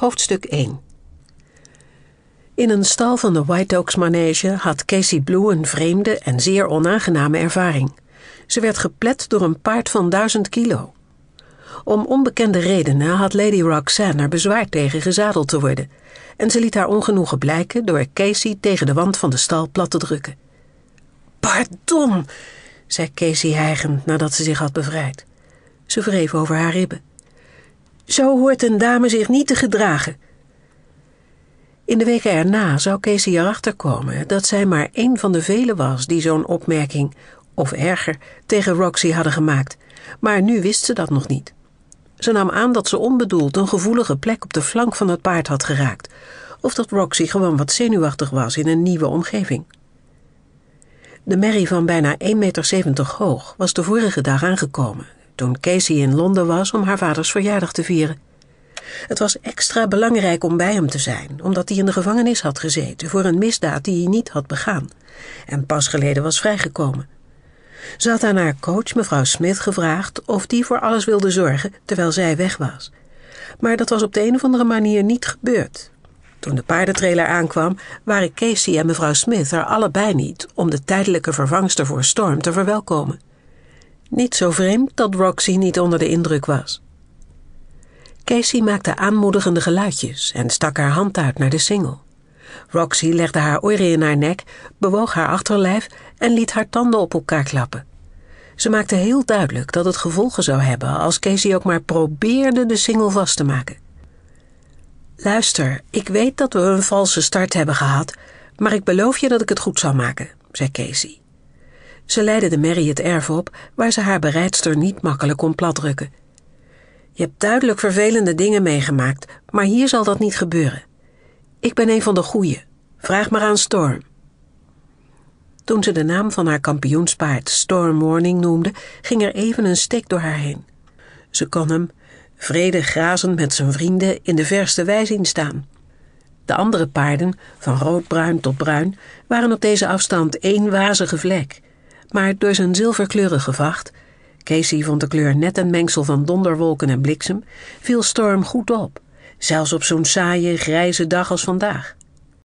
Hoofdstuk 1. In een stal van de White Oaks Manege had Casey Blue een vreemde en zeer onaangename ervaring. Ze werd geplet door een paard van 1000 kilo. Om onbekende redenen had Lady Roxanne er bezwaar tegen gezadeld te worden en ze liet haar ongenoegen blijken door Casey tegen de wand van de stal plat te drukken. "Pardon," zei Casey hijgend nadat ze zich had bevrijd. Ze wreef over haar ribben. "Zo hoort een dame zich niet te gedragen." In de weken erna zou Casey erachter komen dat zij maar één van de velen was die zo'n opmerking, of erger, tegen Roxy hadden gemaakt, maar nu wist ze dat nog niet. Ze nam aan dat ze onbedoeld een gevoelige plek op de flank van het paard had geraakt, of dat Roxy gewoon wat zenuwachtig was in een nieuwe omgeving. De merrie van bijna 1,70 meter hoog was de vorige dag aangekomen, toen Casey in Londen was om haar vaders verjaardag te vieren. Het was extra belangrijk om bij hem te zijn, omdat hij in de gevangenis had gezeten voor een misdaad die hij niet had begaan en pas geleden was vrijgekomen. Ze had aan haar coach, mevrouw Smith, gevraagd of die voor alles wilde zorgen terwijl zij weg was. Maar dat was op de een of andere manier niet gebeurd. Toen de paardentrailer aankwam, waren Casey en mevrouw Smith er allebei niet om de tijdelijke vervangster voor Storm te verwelkomen. Niet zo vreemd dat Roxy niet onder de indruk was. Casey maakte aanmoedigende geluidjes en stak haar hand uit naar de singel. Roxy legde haar oren in haar nek, bewoog haar achterlijf en liet haar tanden op elkaar klappen. Ze maakte heel duidelijk dat het gevolgen zou hebben als Casey ook maar probeerde de singel vast te maken. "Luister, ik weet dat we een valse start hebben gehad, maar ik beloof je dat ik het goed zal maken," zei Casey. Ze leidde de merrie het erf op, waar ze haar berijdster niet makkelijk kon platdrukken. "Je hebt duidelijk vervelende dingen meegemaakt, maar hier zal dat niet gebeuren. Ik ben een van de goeie. Vraag maar aan Storm." Toen ze de naam van haar kampioenspaard Storm Morning noemde, ging er even een steek door haar heen. Ze kon hem, vredig grazend met zijn vrienden, in de verste wei zien staan. De andere paarden, van roodbruin tot bruin, waren op deze afstand één wazige vlek. Maar door zijn zilverkleurige vacht, Casey vond de kleur net een mengsel van donderwolken en bliksem, viel Storm goed op, zelfs op zo'n saaie, grijze dag als vandaag.